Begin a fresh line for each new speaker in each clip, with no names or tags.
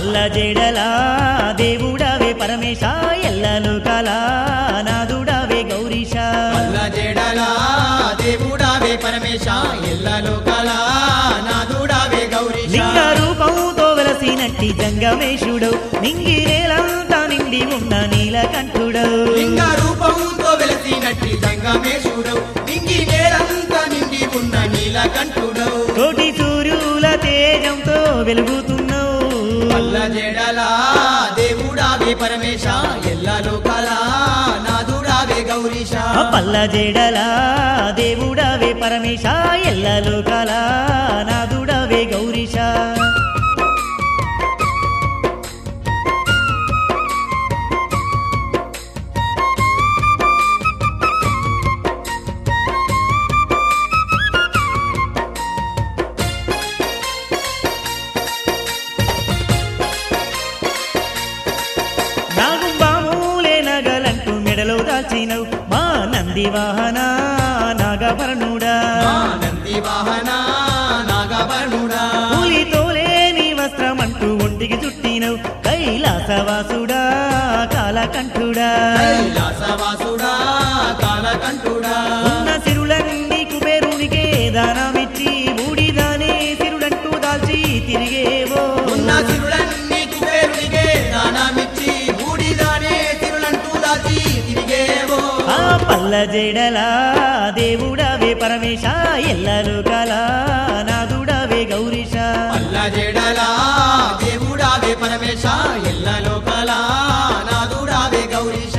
పల్ల జడలా దేవుడవే పరమేశ ఎల్లలు కలా నాదుడవే గౌరీశ
పల్ల జడలా దేవుడవే పరమేశ ఎల్లలు కలా నాదుడవే గౌరీశ
లింగ రూపంతో వెలసినట్టి జంగమేశుడు నింగి నేలంతా నిండి ఉన్న నీలకంఠుడు
లింగ రూపంతో వెలసినట్టి జంగమేశుడు నింగి నేలంతా నిండి ఉన్న నీలకంఠుడు
కోటి సూర్యుల తేజంతో వెలుగుతున్నావు
పల్ల జడలా దేవుడావే పరమేశ ఎల్లలు కలా నాదుడావే గౌరీశ
పల్ల జడలా దేవుడవే పరమేశ ఎల్లలు కలా నాదుడవే గౌరీశ దాల్చినవు మా నంది వాహన నాగభరణుడా
నంది వాహన నాగభరణుడా
పులితోలే నీ వస్త్రమంటూ ఒంటికి చుట్టినవు కైలాసవాసుడా కాలకంఠుడా
కైలాసవాసుడా కాలకంఠుడా
ఉన్న సిరులన్నీ కుబేరునికే దానమిచ్చి బూడిదానే సిరుడంటూ దాల్చి తిరిగేవో
ఉన్న సిరులన్నీ కుబేరునికే దానమిచ్చి బూడిదానే సిరులంటూ దాల్చి తిరిగేవో
ఆ పల్ల జడలా దేవుడవే పరమేశ ఎల్లలు కలా నాదుడవే గౌరీశ
పల్ల జడలా దేవుడవే పరమేశ ఎల్లలు కలా నాదుడవే గౌరీశ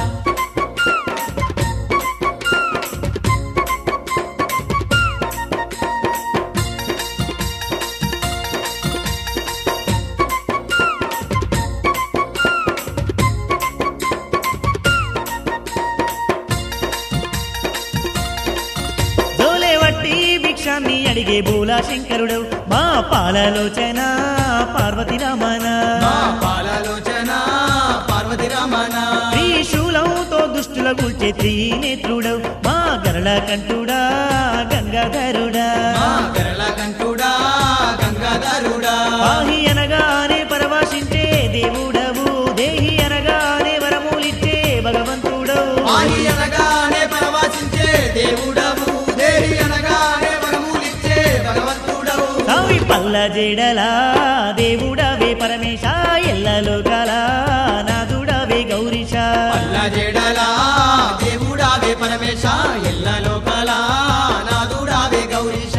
భిక్షాన్ని అడిగే బోలా శంకరుడు మా పాలలోచన పార్వతి రమణ
పాలలోచన పార్వతి రమణ
త్రిశూలంతో దుష్టుల గుల్చే త్రినేత్రుడవు మా గరళ కంఠుడా గంగాధరుడా
గరళ కంఠుడా గంగాధరుడా
పాహి అనగానే పరవశించే దేవుడవు దేహి అనగానే వరములిచ్చే భగవంతుడవు
పాహి అనగానే పరవశించే దేవుడవు దేహి అనగానే వరములిచ్చే భగవంతుడవు
సావి పల్ల జడలా దేవుడవే పరమేశ ఎల్లలు కలా నాదుడవే గౌరీశ
పల్ల జడలా దేవుడవే పరమేశ ఎల్లలు కలా నాదుడవే గౌరీశ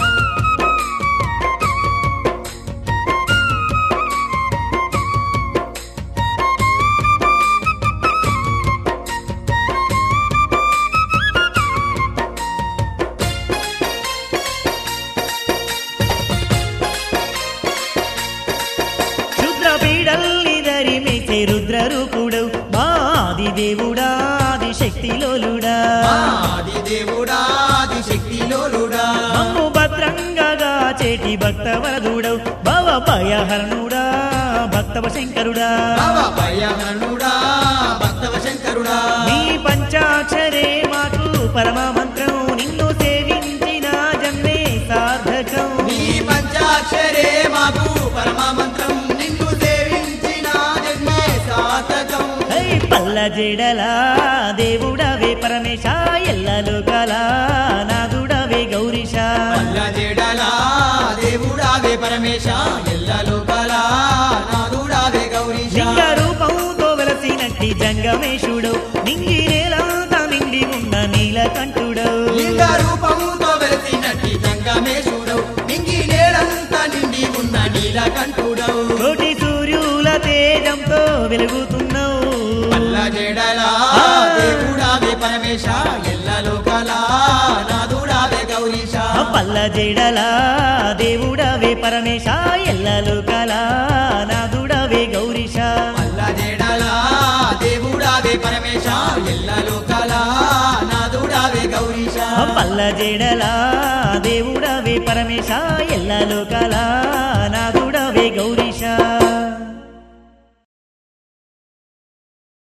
రుద్ర రూపుడవు మా ఆది దేవుడా ఆది శక్తిలోలుడా
ఆది దేవుడా ఆది శక్తిలోలుడా
మమ్ము భద్రంగా చేటి భక్త వరదుడవు భవ భయహరణుడా భక్తవ శంకరుడా
భవ భయహరణుడా భక్తవ శంకరుడా
నీ పంచాక్షరే మాకు పరమ మంత్రం నిన్ను సేవించిన జన్మే సార్థకం
నీ పంచాక్షరే మాకు పరమ మంత్రం నిన్ను సేవించిన జన్మే సార్థకం
పల్ల జడలా దేవుడవే పరమేశ ఎల్లలు కలా నాదుడవే గౌరీశ
పల్ల జడలా దేవుడవే పరమేశ ఎల్లలు కలా నాదుడవే గౌరీశ
లింగ రూపంతో వెలసినట్టి జంగమేశుడు నింగి నేలంతా నిండి ఉన్న నీలకంఠుడు
లింగ రూపంతో వెలసినట్టి జంగమేశుడు నింగి నేలంతా నిండి ఉన్న నీలకంఠుడు
కోటి సూర్యుల తేజంతో వెలుగుతున్నావు
పల్ల జడలా దేవుడవే పరమేశ ఎల్లలు కలా నాదుడవే గౌరీశ
పల్ల జడలా దేవుడవే పరమేశ ఎల్లలు కలా నాదుడవే గౌరీశ
పల్ల జడలా దేవుడవే పరమేశ ఎల్లలు కలా నాదుడవే గౌరీశ
పల్ల జడలా దేవుడవే పరమేశ ఎల్లలు కలా నాదు